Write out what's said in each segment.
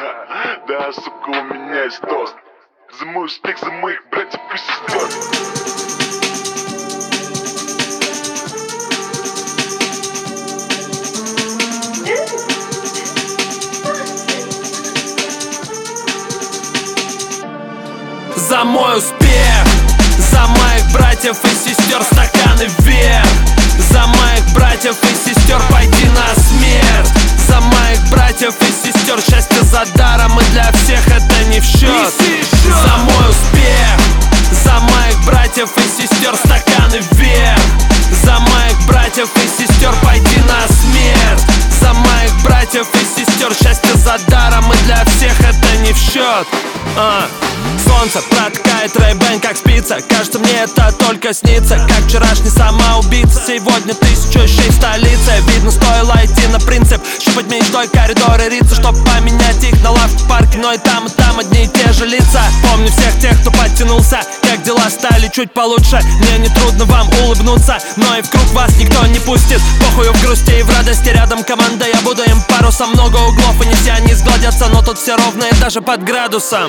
Да, сука, у меня есть тост за мой успех, за моих братьев и сестер. За мой успех, за моих братьев и сестер, стаканы вверх. За моих братьев и сестер, пойди на смерть. За моих братьев и сестер, счастье за даром, и для всех это не в счет. За мой успех, за моих братьев и сестер, стаканы вверх. За моих братьев и сестер, пойди на смерть. За моих братьев и сестер, счастье за даром, и для всех это не в счет. Солнце протыкает Ray-Ban как спица. Кажется, мне это только снится. Как вчерашний самоубийца. Сегодня 1000 щей в столице. Видно, стоило идти на принцип, щупать мечтой коридоры рица, чтоб поменять их на лавке в парке. Но и там одни и те же лица. Помню всех тех, кто подтянулся. Как дела стали чуть получше. Мне не трудно вам улыбнуться, но и в круг вас никто не пустит. Похую в грусти и в радости, рядом команда. Я буду им парусом, много углов, и не все они сгладятся, но тут все ровные даже под градусом.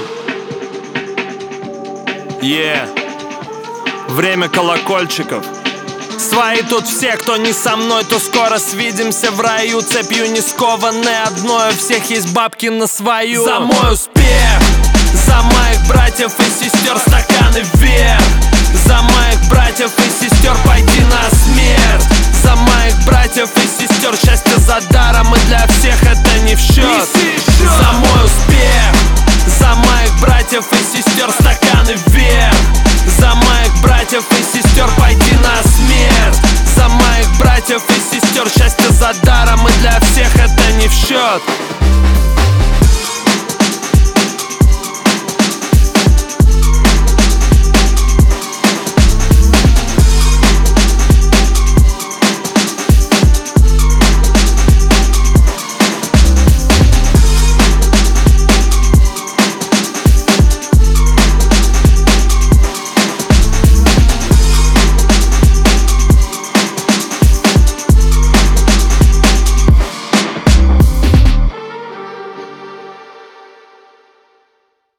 Время колокольчиков. Свои тут все, кто не со мной, то скоро свидимся в раю. Цепью не скованы одной, у всех есть бабки на свою. За мой успех, за моих братьев и сестер, стаканы вверх. За моих братьев и сестер, пойди на смерть. За моих братьев и сестер, счастье за даром, и для всех это не в счет.